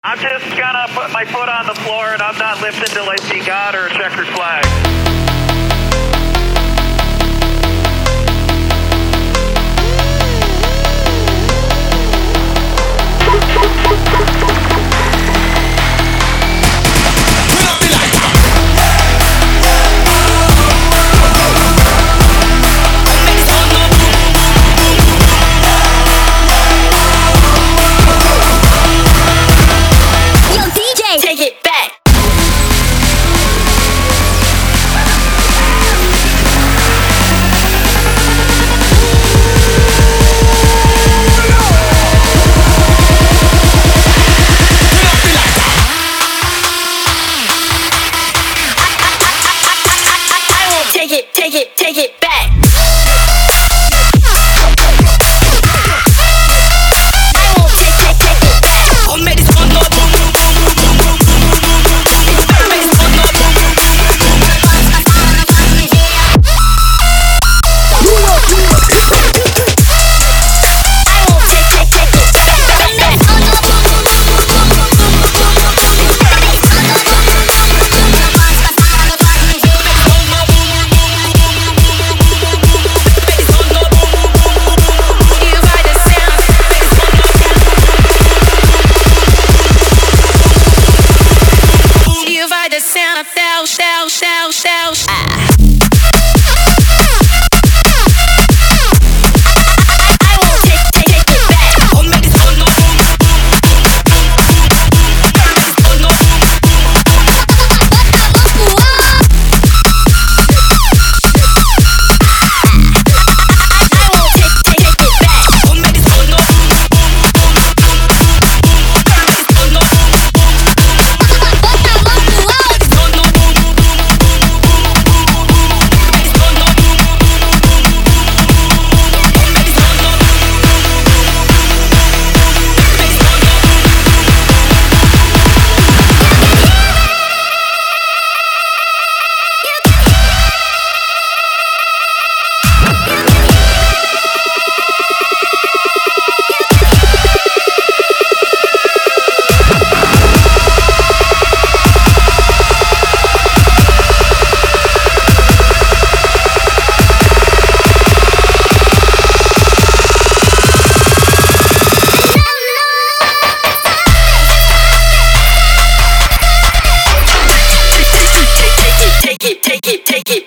I'm just gonna put my foot on the floor and I'm not lifting till I see God or a checkered flag. Take it back. Take it back. I won't take it back. Oh, make this one more boom, boom, boom, boom, boom, boom, boom, boom, boom. Make this one more boom, boom, boom, boom, boom, boom. I won't take it back. Take it.